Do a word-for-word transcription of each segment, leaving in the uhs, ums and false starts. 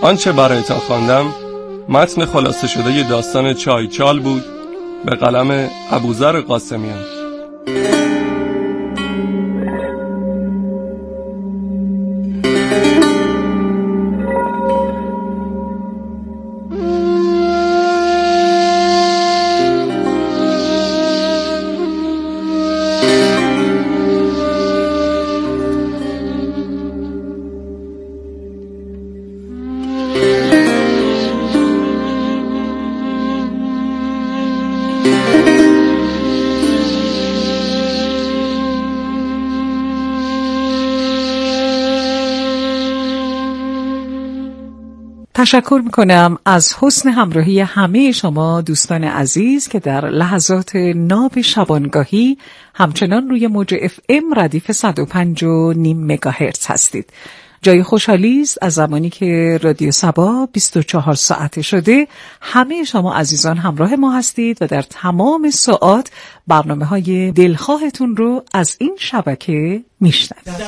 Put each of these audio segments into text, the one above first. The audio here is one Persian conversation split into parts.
آنچه برایتان خواندم متن خلاصه شده داستان چایچال بود به قلم ابوذر قاسمیان. تشکر میکنم از حسن همراهی همه شما دوستان عزیز که در لحظات ناب شبانگاهی همچنان روی موج اف ام ردیف صد و پنج و نیم مگاهرتز هستید. جای خوشحالی است از زمانی که رادیو صبا بیست و چهار ساعته شده همه شما عزیزان همراه ما هستید و در تمام ساعات برنامه‌های دلخواهتون رو از این شبکه میشنوید.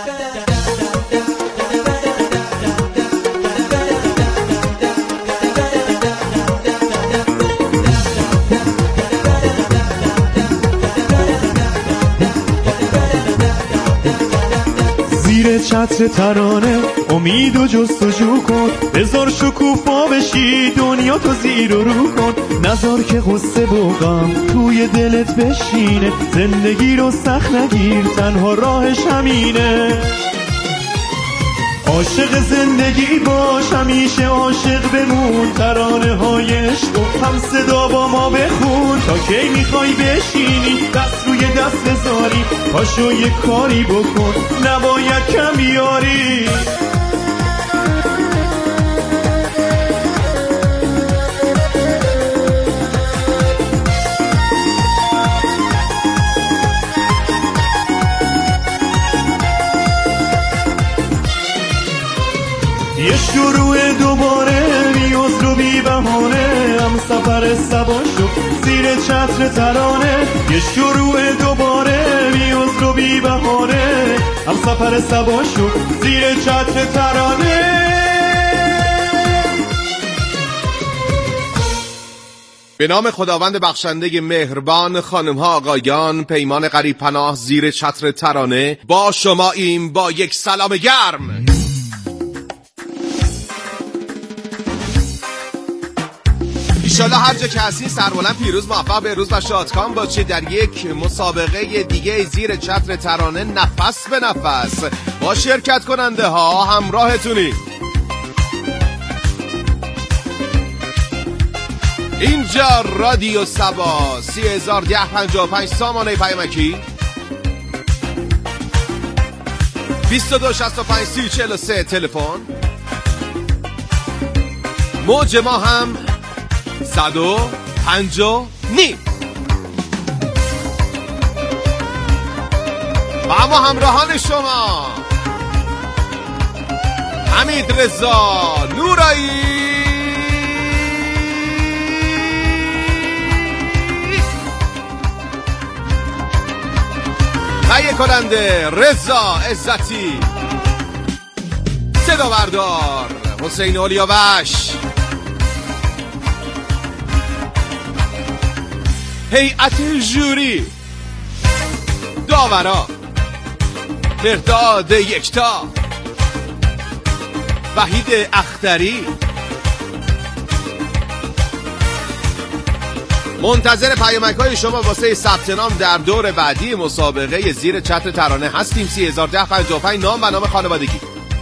زیر چتر ترانه امید و جستجو کن، بذار شکوفا بشی دنیا تو زیر و رو کن، نذار که غصه و غم توی دلت بشینه، زندگی رو سخت نگیر تنها راهش همینه. عاشق زندگی باش همیشه عاشق بمون، ترانه های عشق و هم صدا با ما بخون، تا کی میخوای بشینی دست روی دست بذاری، پاشو یه کاری بکن نباید کم بیاری. یه شروع دوباره بیوز رو بی بهانه، هم سفر سبا شد زیر چتر ترانه. یه شروع دوباره بیوز رو بی بهانه، هم سفر سبا شد زیر چتر ترانه. به نام خداوند بخشنده مهربان، خانم ها آقایان، پیمان غریب پناه زیر چتر ترانه با شما ایم با یک سلام گرم. ایشالا هر جا که هستین سربلند پیروز موفق به روز و شادکام باشید در یک مسابقه دیگه زیر چتر ترانه نفس به نفس با شرکت کننده ها همراهتونی. اینجا رادیو صبا سی هزار ده پنجاه و پنج سامانه پیامکی بیست و دو شصت و پنج سی چهل و سه تلفن، موج ما هم صد و پنج و نیم. و اما همراهان شما حمید رضا نورایی، تهیه کننده رضا عزتی، صدا بردار حسین اولیاوش، هیئت جوری داورا مرداد یکتا، وحید اختری. منتظر پیامک‌های شما واسه ثبت نام در دور بعدی مسابقه زیر چتر ترانه هستیم. سی هزار ده پنجاه و پنج نام و نام خانوادگی.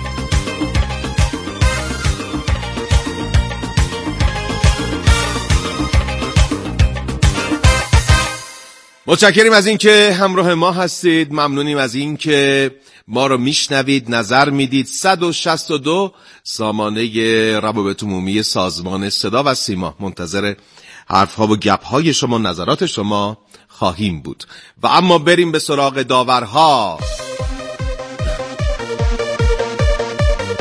متشکریم از این که همراه ما هستید، ممنونیم از این که ما رو میشنوید، نظر میدید. صد و شصت و دو سامانه روابط عمومی سازمان صدا و سیما، منتظر حرفها و گپهای شما، نظرات شما خواهیم بود. و اما بریم به سراغ داورها.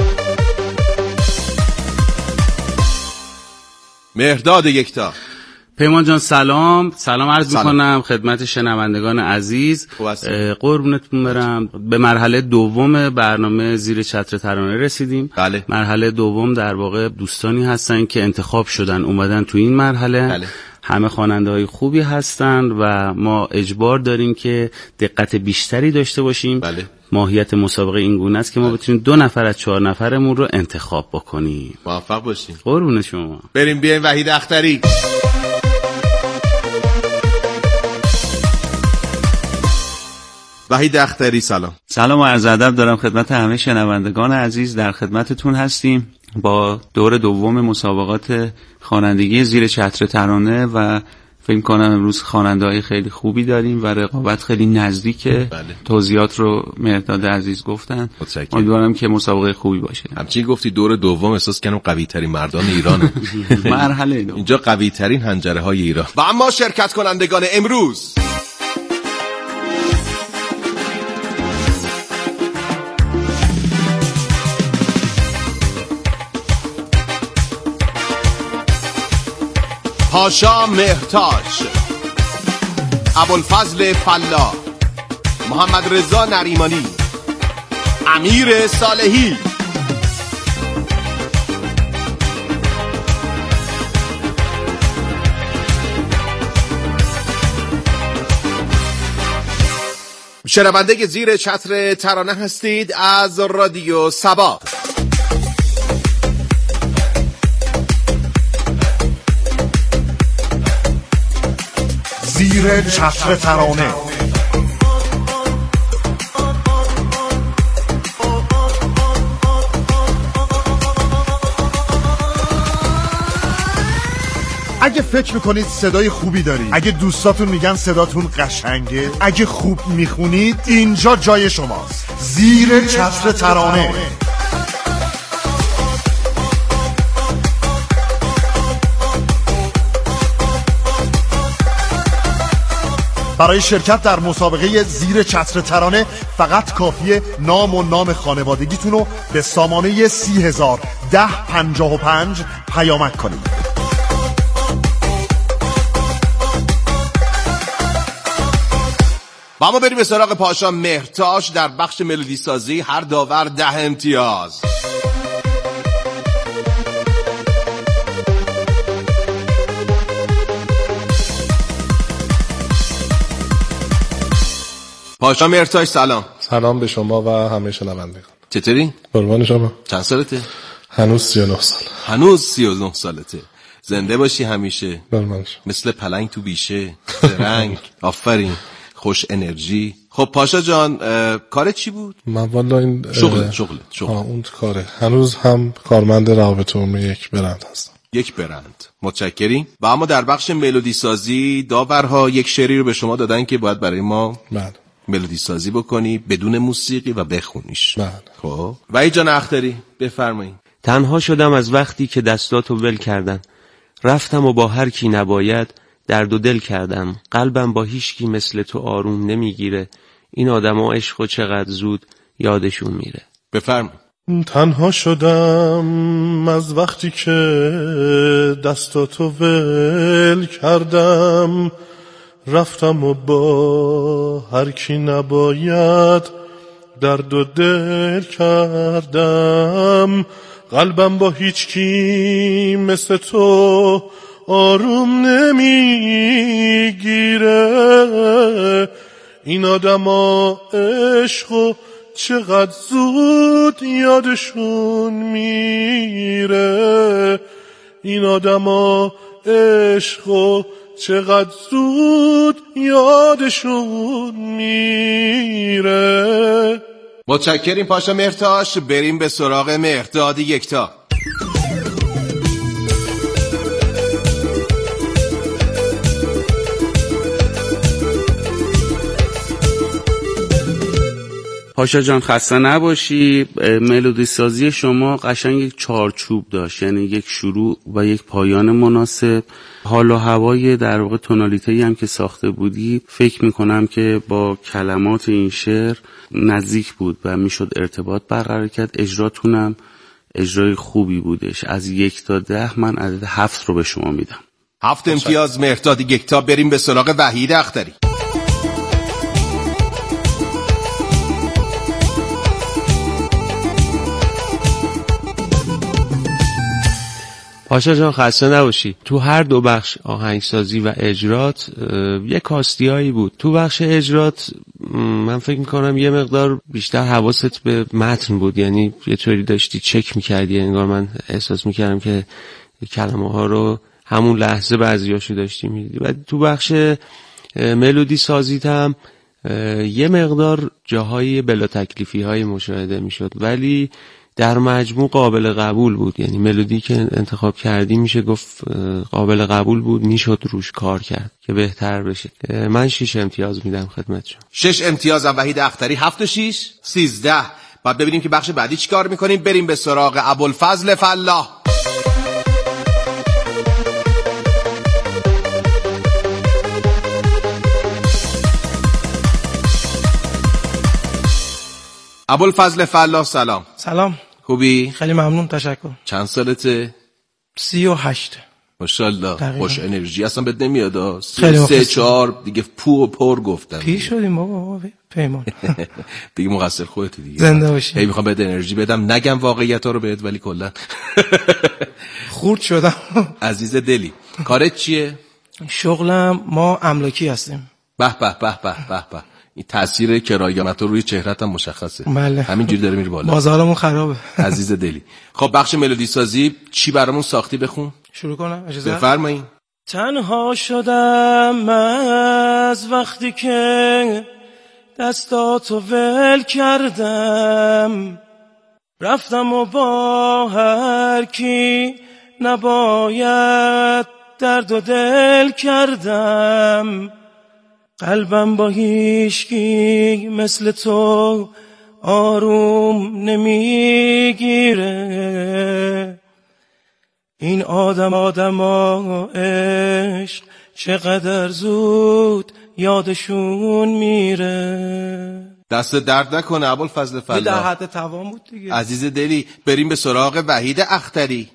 مهرداد یکتا. پیمان جان سلام سلام عرض میکنم خدمت شنوندگان عزیز. قربونتون برم. به مرحله دوم برنامه زیر چتر ترانه رسیدیم. بله. مرحله دوم در واقع دوستانی هستن که انتخاب شدن اومدن تو این مرحله. بله. همه خواننده های خوبی هستن و ما اجبار داریم که دقت بیشتری داشته باشیم. بله. ماهیت مسابقه این گونه است که ما بتونیم دو نفر از چهار نفرمون رو انتخاب بکنیم. موفق باشیم. قربون شما. بریم بیایم وحید اختری. وحید اختری سلام. سلام و عرض ادب دارم خدمت همه شنوندگان عزیز. در خدمتتون هستیم با دور دوم مسابقات خوانندگی زیر چتر ترانه و فکر کنم امروز خواننده‌های خیلی خوبی داریم و رقابت خیلی نزدیکه. بله. توضیحات رو مهرداد عزیز گفتن. امیدوارم که مسابقه خوبی باشه. همچنین گفتی دور دوم احساس کنم قوی ترین مردان ایرانه. مرحله دوم اینجا قوی ترین حنجره های ایران. و اما شرکت کنندگان امروز پاشا مهرتاج، ابوالفضل فلاح، محمد رضا نریمانی، امیر صالحی. شنونده زیر چتر ترانه هستید از رادیو سبا. زیر چتر ترانه. اگه فکر میکنید صدای خوبی دارید، اگه دوستاتون میگن صداتون قشنگه، اگه خوب میخونید، اینجا جای شماست. زیر چتر ترانه. برای شرکت در مسابقه زیر چتر ترانه فقط کافیه نام و نام خانوادگیتون رو به سامانه سی هزار ده پنجاه و پنج پیامک کنید. با ما بریم به سراغ پاشا مهرتاج در بخش ملودی سازی. هر داور ده امتیاز. پاشا مهرتاج سلام. سلام به شما و همه شنوندگان. چطوری؟ قربان شما. چند سالته؟ هنوز سی و نه سال. هنوز سی و نه سالته. زنده باشی همیشه. قربان شما. مثل پلنگ تو بیشه. رنگ. آفرین. خوش انرژی. خب پاشا جان کار چی بود؟ من والا این شغل شغل شغل. آه اون کاره. هنوز هم کارمند روابط عمومی یک برند هستم. یک برند. متشکریم. و اما در بخش ملودی سازی داورها یک شعری رو به شما دادن که باید برای ما بله ملودی سازی بکنی بدون موسیقی و بخونیش. بله. خب وحید جان اختری بفرمایید. تنها شدم از وقتی که دستاتو ول کردم، رفتم و با هر کی نباید درد و دل کردم. قلبم با هیچ کی مثل تو آروم نمیگیره، این آدما عشقو چقدر زود یادشون میره. بفرمایید. تنها شدم از وقتی که دستاتو ول کردم، رفتم و با هر کی نباید درد و دل کردم. قلبم با هیچ کی مثل تو آروم نمیگیره، این آدما عشقو چقدر زود یادشون میره، این آدما عشقو چقدر زود یادشون میره. متشکریم پاشا مهرتاج. بریم به سراغ مهرداد یکتا. پاشا جان خسته نباشی. ملودی سازی شما قشنگ یک چارچوب داشت، یعنی یک شروع و یک پایان مناسب. حال و هوای در واقع تونالیته‌ای هم که ساخته بودی فکر میکنم که با کلمات این شعر نزدیک بود و میشد ارتباط برقرار کرد. اجراتونم اجرای خوبی بودش. از یک تا ده من عدد هفت رو به شما میدم. هفت امتیاز مهرداد یکتا. بریم به سراغ وحید اختری. پاشا جان خسته نباشی. تو هر دو بخش آهنگسازی و اجرات یه کاستیایی بود. تو بخش اجرات من فکر میکنم یه مقدار بیشتر حواست به متن بود، یعنی یه طوری داشتی چک میکردی، انگار من احساس میکردم که کلمه ها رو همون لحظه بعضیاشو داشتی میدیدی. و تو بخش ملودی سازیت هم یه مقدار جاهای بلا تکلیفی های مشاهده میشد، ولی در مجموع قابل قبول بود. یعنی ملودی که انتخاب کردی میشه گفت قابل قبول بود، میشد روش کار کرد که بهتر بشه. من شش امتیاز میدم خدمتشون. شش امتیاز هم وحید اختری. هفت و شیش سیزده. بعد ببینیم که بخش بعدی چی کار میکنیم. بریم به سراغ ابوالفضل فلاح. ابوالفضل فلاح سلام. سلام. خوبی؟ خیلی ممنون، تشکر. چند سالته؟ سی و هشت. ماشاءالله خوش انرژی اصلا بهت نمیاد. خیلی سه چهار دیگه پو و پر گفتم. پیر شدیم بابا پیمان. دیگه مقصر خودتی دیگه. زنده باشی. هی میخوام بهت انرژی بدم، نگم واقعیت‌ها رو بهت، ولی کلا خورد شدم. عزیز دلی کارت چیه؟ شغلم ما املاکی هستیم. به به به به به به. این تاثیر کرایه‌مت روی چهرهت هم مشخصه. بله. همینجوری داره میره بالا. بازارمون خرابه. عزیز دلی. خب بخش ملودی سازی چی برامون ساختی بخون؟ شروع کنم؟ اجازه بفرمایید. تنها شدم از وقتی که دستاتو ول کردم، رفتم و با هر کی نباید درد و دل کردم، قلبم با هیچکی مثل تو آروم نمیگیره، این آدم آدم ها عشق چقدر زود یادشون میره. دست درد نکنه ابوالفضل فلاح. در حد توان بود دیگه. عزیز دلی بریم به سراغ وحید اختری.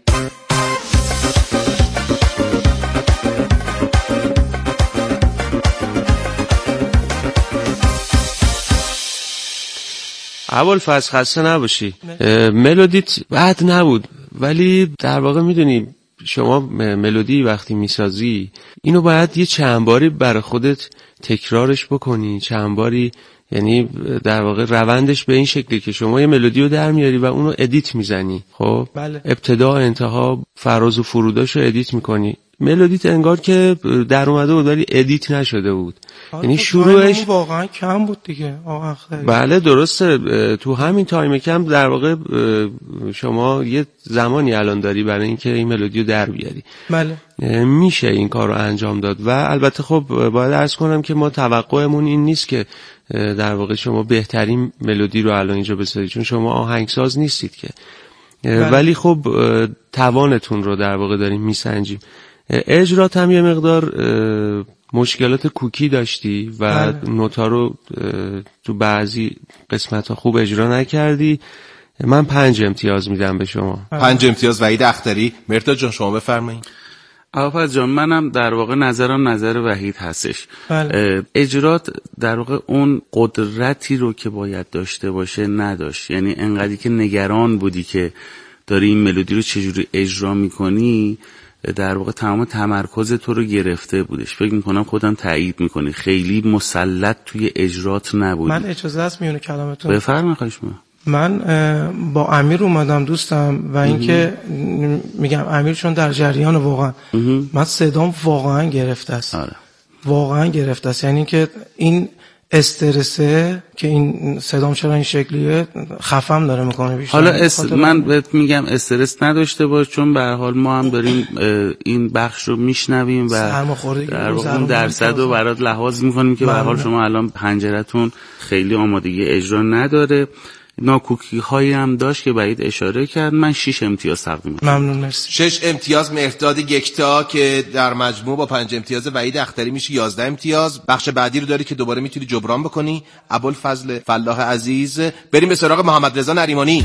ابوالفضل خسته نباشی. ملودیت بد نبود، ولی در واقع میدونی شما ملودی وقتی میسازی اینو باید یه چند باری برای خودت تکرارش بکنی، چند باری، یعنی در واقع روندش به این شکلی که شما یه ملودی رو در میاری و اونو ادیت میزنی. خب بله. ابتدا انتها فراز و فروداش رو ادیت میکنی. ملودیت انگار که در اومده بود ولی ادیت نشده بود، یعنی شروعش واقعا کم بود دیگه. بله درسته. تو همین تایم کم در واقع شما یه زمانی الان داری برای اینکه این ملودی رو در بیاری. بله میشه این کار رو انجام داد و البته خب باید عرض کنم که ما توقعمون این نیست که در واقع شما بهترین ملودی رو الان اینجا بسازید، چون شما آهنگساز نیستید که. بله. ولی خب توانتون رو در واقع داریم میسنجیم. اجرات هم یه مقدار مشکلات کوکی داشتی و بله. نوتا رو تو بعضی قسمت ها خوب اجرا نکردی. من پنج امتیاز میدم به شما. پنج امتیاز وحید اختری. مرداد جان شما بفرمایید. ابوالفضل جان منم در واقع نظرم نظر وحید هستش. بله. اجرات در واقع اون قدرتی رو که باید داشته باشه نداشت، یعنی انقدری که نگران بودی که داری این ملودی رو چجوری اجرا میکنی در واقع تمام تمرکز تو رو گرفته بودش. فکر میکنم خودم تایید میکنی، خیلی مسلط توی اجرات نبودی. من اجازه هست میونه کلامتون بفرمایید. خواهش می‌کنم. من با امیر اومدم دوستم و اینکه میگم امیر چون در جریان واقعا من صدام واقعا گرفته است. آره. واقعا گرفته است، یعنی که این استرسه که این صدام چرا این شکلیه خفم داره میکنه بیشتر. حالا است... من بهت میگم استرس نداشته باش، چون به هر حال ما هم داریم این بخش رو میشنویم و در واقع اون درصد رو برات لحاظ میکنیم که به هر حال شما الان پنجرتون خیلی آمادگی اجرا نداره. ناکوکی هایی هم داشت که بعید اشاره کرد. من شش امتیاز تقدیم میکنم. ممنون مرسی. شش امتیاز مهرداد یکتا که در مجموع با پنج امتیاز وحید اختری میشه یازده امتیاز. بخش بعدی رو داری که دوباره میتونی جبران بکنی. ابوالفضل فلاح عزیز. بریم به سراغ محمد رضا نریمانی.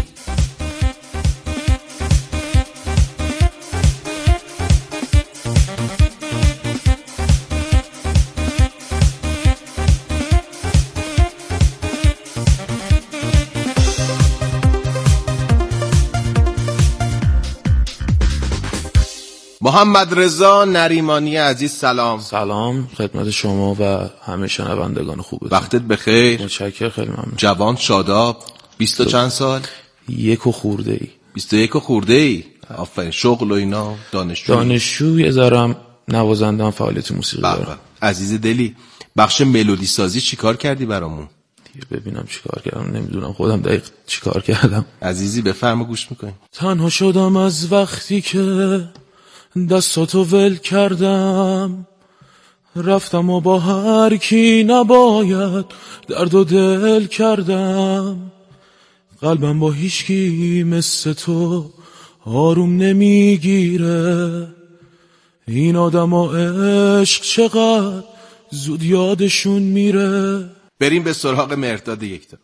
محمد رضا نریمانی عزیز سلام. سلام خدمت شما و همه شنوندگان خوبتون. وقتت بخیر. متشکرم، خیلی ممنون. جوان شاداب. بیست و چند سال؟ یک و خورده ای. بیست و یک و خورده ای. آفرین. شغل و اینا دانشجو؟ دانشجو یه ذرم نوازندم، فعالیت موسیقی دارم. عزیز دلی، بخش ملودی سازی چی کار کردی برامون؟ ببینم چی کار کردم، نمیدونم خودم دقیق چی کار کردم. عزیزی بفرما گوش میکنیم. تنها شدم از وقتی که دستاتو ول کردم، رفتم و با هر کی نباید درد و دل کردم، قلبم با هیچکی مثل تو آروم نمیگیره، این آدم و عشق چقدر زود یادشون میره. بریم به سراغ مرداد یکتا.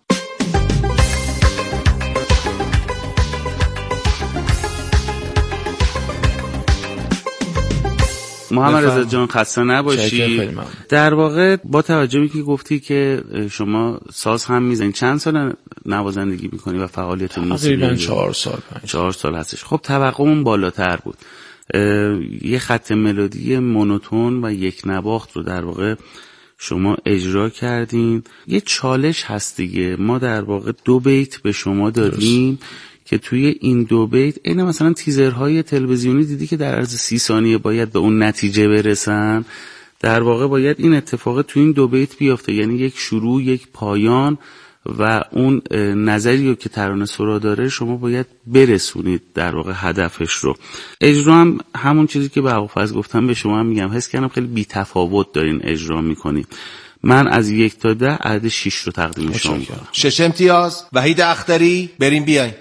محمد رضا جان خسته نباشی. در واقع با توجه به که گفتی که شما ساز هم میزنید، چند سال نوازندگی میکنی و فعالیت موسیقی؟ تقریبا چهار سال پنج چهار سال هستش. خب توقعمون بالاتر بود. یه خط ملودی مونوتون و یک نواخت رو در واقع شما اجرا کردین. یه چالش هست دیگه، ما در واقع دو بیت به شما دادیم که توی این دو بیت این مثلا تیزرهای تلویزیونی دیدی که در عرض سی ثانیه باید به اون نتیجه برسن، در واقع باید این اتفاق توی این دو بیت بیافته، یعنی یک شروع یک پایان و اون نظری رو که ترانه سرا داره شما باید برسونید در واقع هدفش رو. اجرا هم همون چیزی که به ابوالفضل گفتم به شما هم میگم، حس کردم خیلی بی تفاوت دارین اجرا میکنید. من از یک تا ده عدد شش رو تقدیم شما میکنم. شش امتیاز وحید اختری. بریم بیاین.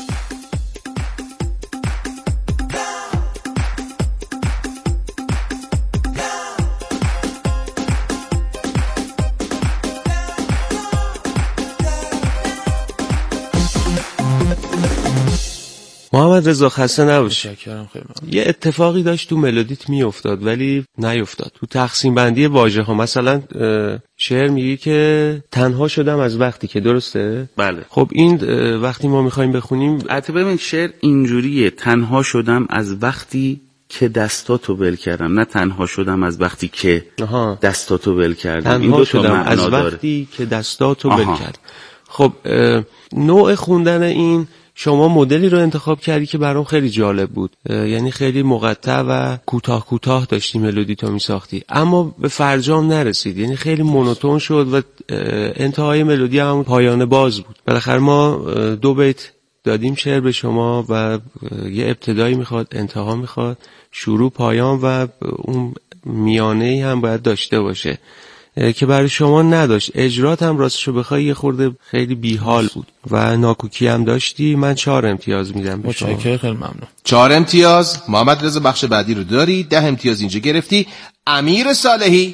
محمد رضا خسته نباشی. متشکرم، خیلی ممنون. یه اتفاقی داشت تو ملودیت میافتاد ولی نیفتاد. تو تقسیم بندی واژه ها مثلا شعر میگی که تنها شدم از وقتی که، درسته؟ بله. خب این وقتی ما میخوایم بخونیم، البته ببین شعر اینجوریه، تنها شدم از وقتی که دستاتو ول کردم، نه تنها شدم از وقتی که آها. دستاتو ول کردم. تنها این دو شدم از وقتی که دستاتو ول کردم. خب نوع خوندن این شما مدلی رو انتخاب کردی که برام خیلی جالب بود، یعنی خیلی مقطع و کوتاه کوتاه داشتی ملودی تو میساختی اما به فرجام نرسید، یعنی خیلی مونوتون شد و انتهای ملودی هم پایان باز بود. بالاخره ما دو بیت دادیم شعر به شما و یه ابتدایی میخواد، انتها میخواد، شروع پایان و اون میانه‌ای هم باید داشته باشه که برای شما نداشت. اجرات هم راستشو بخوای یه خورده خیلی بیحال بود و ناکوکی هم داشتی. من چهار امتیاز میدم به شما. متشکرم، خیلی ممنون. چهار امتیاز. محمد رضا بخش بعدی رو داری. ده امتیاز اینجا گرفتی. امیر صالحی.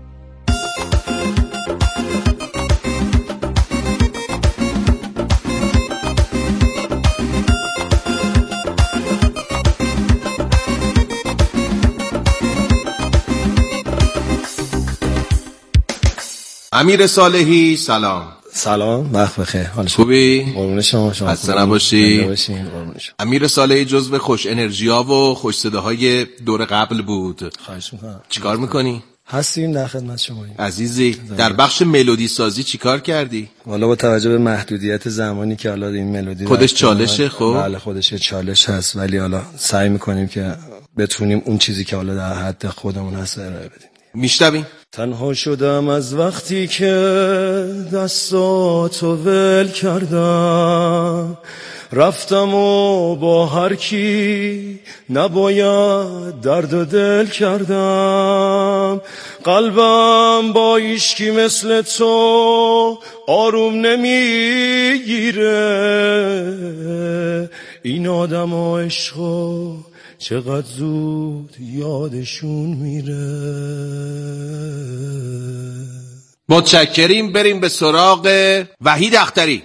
امیر صالحی سلام. سلام، وقت بخیر. حالش خوبی؟ قربون شما. شما خسته نباشی. قربون شما. امیر صالحی جزو خوش انرژی‌ها و خوش صداهای دور قبل بود. خواهش می‌کنم. چیکار می‌کنی؟ هستیم در خدمت شما. عزیزی در بخش ملودی سازی چیکار کردی؟ والا با توجه به محدودیت زمانی که حالا این ملودی خودش چالشه. خب بله خودش چالش هست ولی حالا سعی می‌کنیم که بتونیم اون چیزی که حالا در حد خودمون هست ارائه بدیم. میشنویم. تنها شدم از وقتی که دستاتو ول کردم، رفتم و با هر کی نباید درد و دل کردم، قلبم با ایشکی مثل تو آروم نمیگیره، این آدم و عشقو چقدر زود یادشون میره. متشکریم. بریم به سراغ وحید اختری.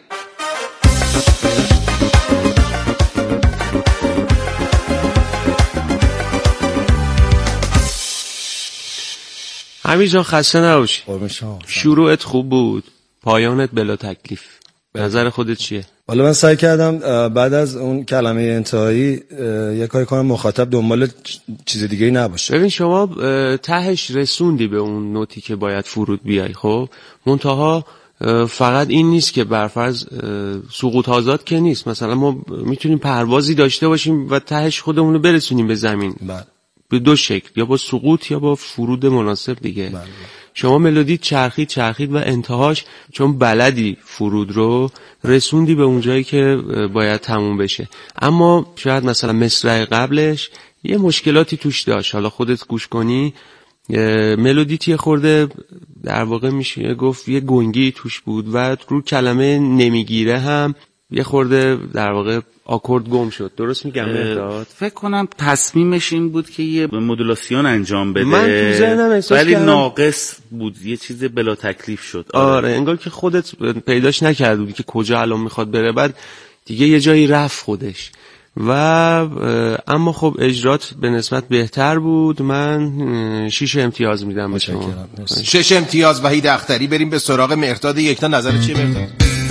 امیر جان خسته نباشی. قربون شما. شروعت خوب بود، پایانت بلا تکلیف. نظر خودت چیه؟ حالا من سعی کردم بعد از اون کلمه انتهایی یه کاری کنم مخاطب دنبال چیز دیگه ای نباشه. ببین شما تهش رسوندی به اون نوتی که باید فرود بیای، خب منتها فقط این نیست که برفرض سقوط آزاد که نیست، مثلا ما میتونیم پروازی داشته باشیم و تهش خودمون رو برسونیم به زمین. بله. به دو شکل، یا با سقوط یا با فرود مناسب دیگه. بله. شما ملودی چرخید چرخید و انتهاش چون بلدی فرود رو رسوندی به اونجایی که باید تموم بشه، اما شاید مثلا مصرع قبلش یه مشکلاتی توش داشت، حالا خودت گوش کنی ملودی یه خورده در واقع میشه گفت یه گنگی توش بود و رو کلمه نمیگیره هم یه خورده در واقع آکورد گم شد. درست میگم مهداد؟ فکر کنم تصمیمش این بود که یه مدولاسیون انجام بده، من تو ذهنم احساس ولی کردم ناقص بود، یه چیز بلا تکلیف شد. آره, آره انگار که خودت پیداش نکرده بودی که کجا الان میخواد بره، بعد دیگه یه جایی رفت خودش و اما خب اجرات به نسبت بهتر بود. من شیش امتیاز میدم به شما. شش امتیاز وحید اختری. بریم به سراغ مهرداد یکتا. نظر چیه مهرداد؟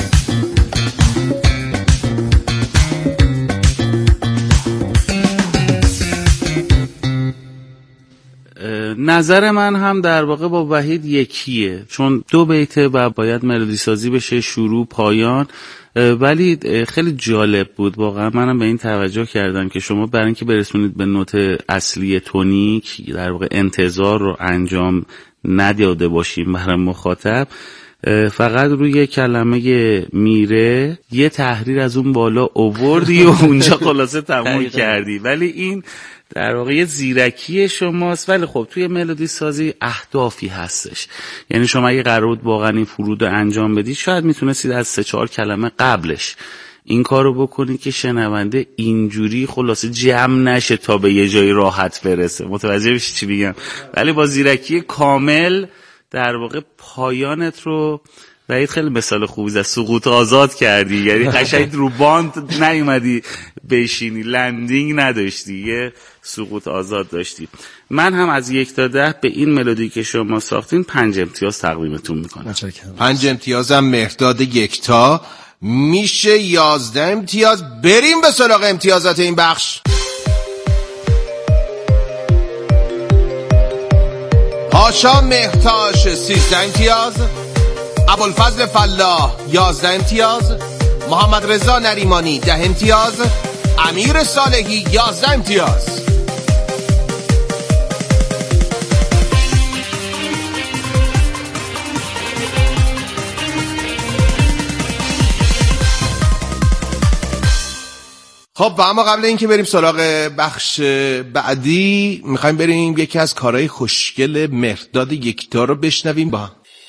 نظر من هم در واقع با وحید یکیه، چون دو بیته و باید ملودی سازی بشه، شروع پایان، ولی خیلی جالب بود واقعا. منم به این توجه کردم که شما برای اینکه برسونید به نوت اصلی تونیک در واقع انتظار رو انجام نداده باشیم برای مخاطب، فقط روی کلمه میره یه تحریر از اون بالا اووردی و اونجا خلاصه تموم کردی، ولی این در واقع یه زیرکی شماست. ولی خب توی ملودی سازی اهدافی هستش، یعنی شما اگه قرار بود واقعا این فرود رو انجام بدید شاید میتونستید از سه چهار کلمه قبلش این کارو بکنید که شنونده اینجوری خلاصه جمع نشه تا به یه جایی راحت برسه. متوجه میشی چی میگم؟ ولی با زیرکی کامل در واقع پایانت رو وحید خیلی مثال خوبی از سقوط آزاد کردی، یعنی قشنگ رو باند نیومدی بشینی، لندینگ نداشتی، یه سقوط آزاد داشتی. من هم از یک تا ده به این ملودی که شما ساختین پنج امتیاز تقدیمتون میکنم. پنج امتیازم مهرداد یکتا، میشه یازده امتیاز. بریم به سراغ امتیازات این بخش. پاشا مهتاش سیزده امتیاز، ابوالفضل فلاح یازده امتیاز، محمد رضا نریمانی ده امتیاز، امیر صالحی یازده امتیاز. خب و اما قبل اینکه بریم سراغ بخش بعدی میخوایم بریم یکی از کارهای خوشگل مهرداد یکتا رو بشنویم با هم.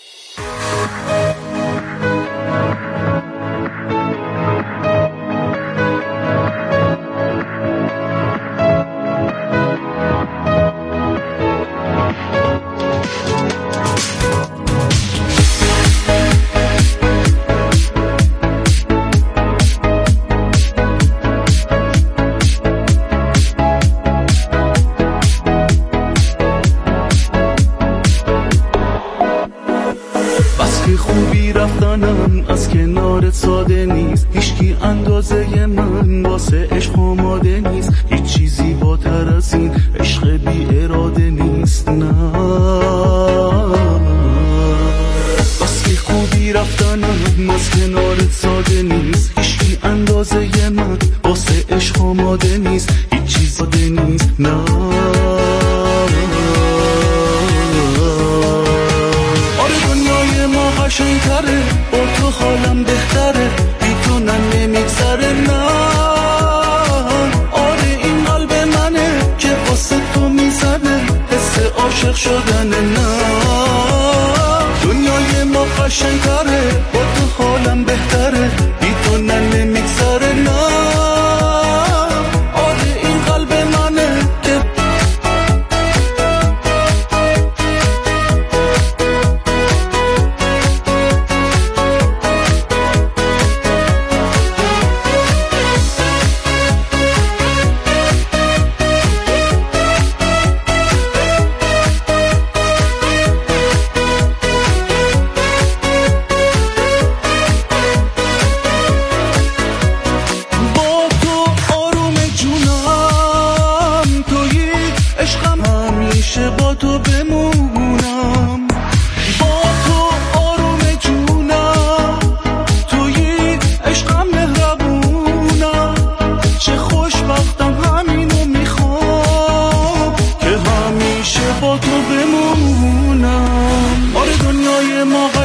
از کنارت ساده نیست، هیچکی اندازه من واسه عشق آماده نیست، هیچ چیزی بالاتر از این عشق بی اراده نیست. نه بس که خوبی رفتنم از کنارت ساده نیست، هیچکی اندازه من واسه عشق آماده نیست، هیچ چیزی ساده نیست. نه آره دنیای ما قشنگ‌تره، با تو حالم بهتره، بی تو نه نمیگذره. نه آره این قلب منه که واسه تو میزنه، حس عاشق شدنه. نه دنیای ما قشنگ‌تره، با تو حالم بهتره، بی تو نه نمیگذره. نه آره این قلب منه که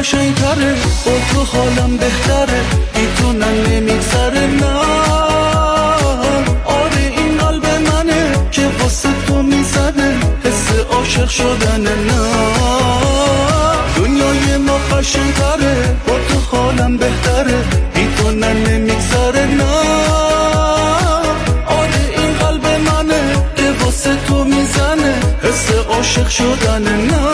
قشنگتره، با تو حالم بهتره، بی تو نه نمیگذره. نه آره این قلب منه که واسه تو میزنه، حس عاشق شدنه. نه دنیای ما قشنگتره، با تو حالم بهتره، بی تو نه نمیگذره. نه آره این قلب منه که واسه تو میزنه، حس عاشق شدنه. نه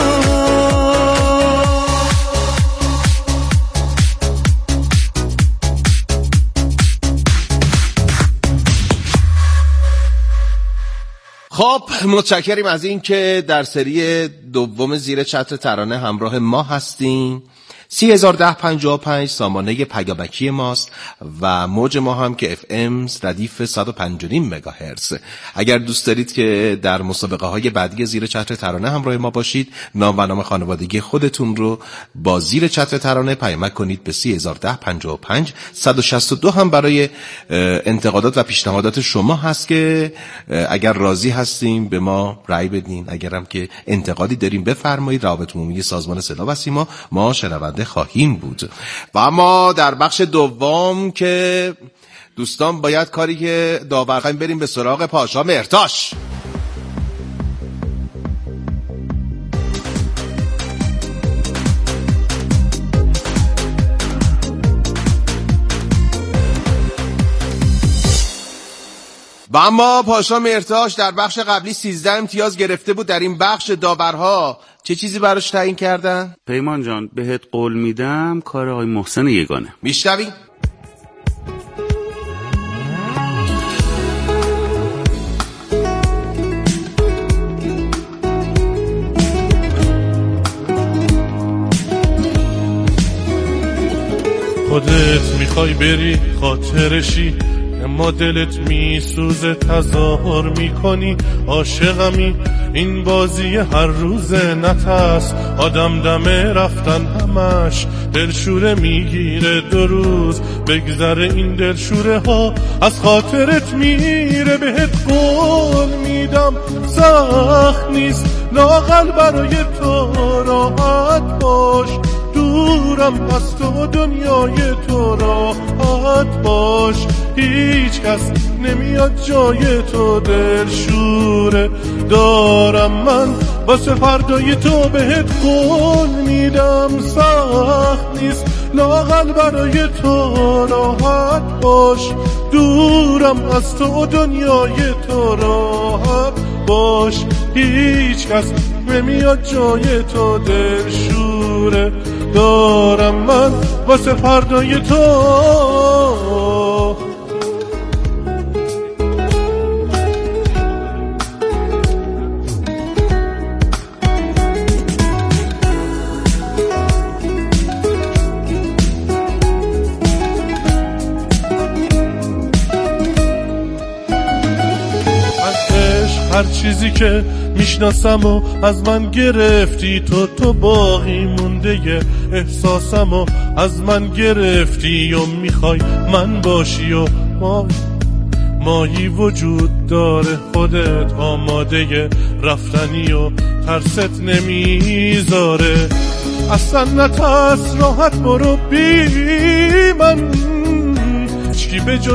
خب متشکریم از این که در سری دوم زیر چتر ترانه همراه ما هستین. سی هزار و ده پنجاه و پنج سامانه پیامکی ماست و موج ما هم که اف ام ردیف صد و پنج و نیم مگاهرتز. اگر دوست دارید که در مسابقه های بعدی زیر چتر ترانه همراه ما باشید، نام و نام خانوادگی خودتون رو با زیر چتر ترانه پیامک کنید به سی هزار و ده پنجاه و پنج صد و شصت و دو. هم برای انتقادات و پیشنهادات شما هست که اگر راضی هستیم به ما رأی بدین، اگرم که انتقادی داریم بفرمایید. روابط عمومی سازمان صدا و سیما ما شنونده خواهیم بود. و اما در بخش دوم که دوستان باید کاری که داور بریم به سراغ پاشا مهرتاش. و اما پاشا مهرتاش در بخش قبلی سیزده امتیاز گرفته بود. در این بخش داورها چه چیزی براش تعیین کردن؟ پیمان جان بهت قول میدم کار آقای محسن یگانه. میشنوی؟ خودت میخوای بری خاطرشی، اما دلت میسوزه تظاهر میکنی عاشقمی. این بازی هر روزه نترس، آدم دمه رفتن همش دلشوره میگیره. دو روز بگذره این دلشوره ها از خاطرت میره. بهت قول میدم سخت نیست لااقل برای تو راحت باش. دورم از تو دنیای تو راحت باش. هیچ کس نمیاد جای تو دلشوره دارم من واسه فردای تو. بهت قول میدم سخت نیست لااقل برای تو راحت باش. دورم از تو دنیای تو راحت باش. هیچ کس نمیاد جای تو دلشوره دارم من واسه فردای تو. هر چیزی که میشناسم و از من گرفتی تو، تو باقی مونده احساسم و از من گرفتی و میخوای من باشی و ما مایی وجود داره. خودت آماده رفتنی و ترست نمیذاره. اصلا نترس راحت برو بی من، چی به